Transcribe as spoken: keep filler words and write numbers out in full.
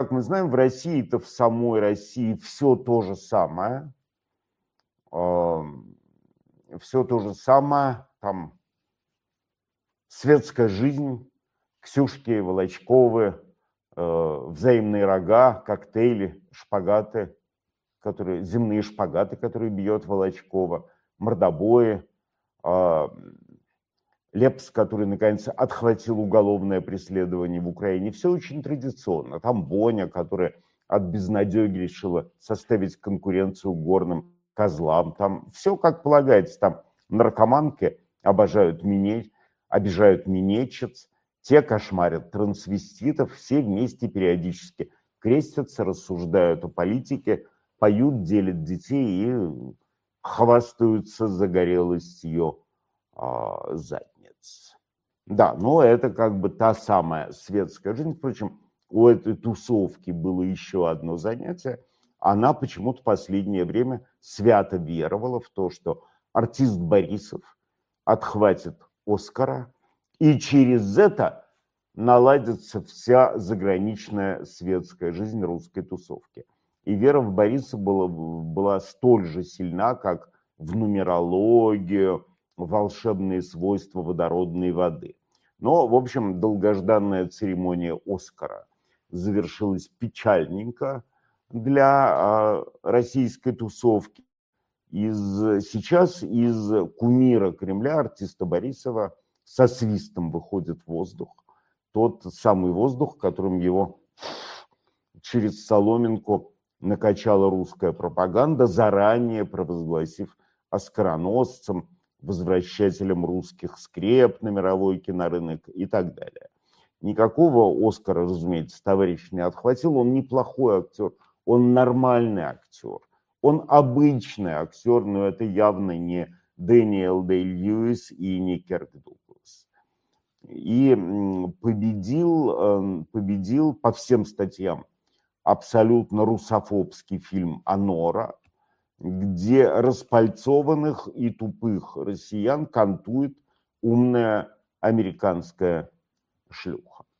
Как мы знаем, в России-то, в самой России все то же самое. Все то же самое, там светская жизнь, Ксюшки, Волочковы, э, взаимные рога, коктейли, шпагаты, которые, земные шпагаты, которые бьет Волочкова, мордобои, э, Лепс, который, наконец, отхватил уголовное преследование в Украине. Все очень традиционно. Там Боня, которая от безнадеги решила составить конкуренцию горным козлам. Там все как полагается. Там наркоманки обожают минеть, обижают минетчиц, те кошмарят трансвеститов, все вместе периодически крестятся, рассуждают о политике, поют, делят детей и хвастаются загорелостью а, задниц. Да, но это как бы та самая светская жизнь. Впрочем, у этой тусовки было еще одно занятие. Она почему-то в последнее время свято веровала в то, что артист Борисов отхватит Оскара, и через это наладится вся заграничная светская жизнь русской тусовки. И вера в Бориса была, была столь же сильна, как в нумерологию, волшебные свойства водородной воды. Но, в общем, долгожданная церемония Оскара завершилась печальненько для российской тусовки. Из, сейчас из кумира Кремля, артиста Борисова, со свистом выходит воздух. Тот самый воздух, которым его через соломинку накачала русская пропаганда, заранее провозгласив оскароносцем, возвращателем русских скреп на мировой кинорынок и так далее. Никакого Оскара, разумеется, товарищ не отхватил. Он неплохой актер, он нормальный актер. Он обычный актер, но это явно не Дэниел Дэй-Льюис и не Кирк Дуглас. И победил, победил по всем статьям абсолютно русофобский фильм «Анора», где распальцованных и тупых россиян кантует умная американская шлюха.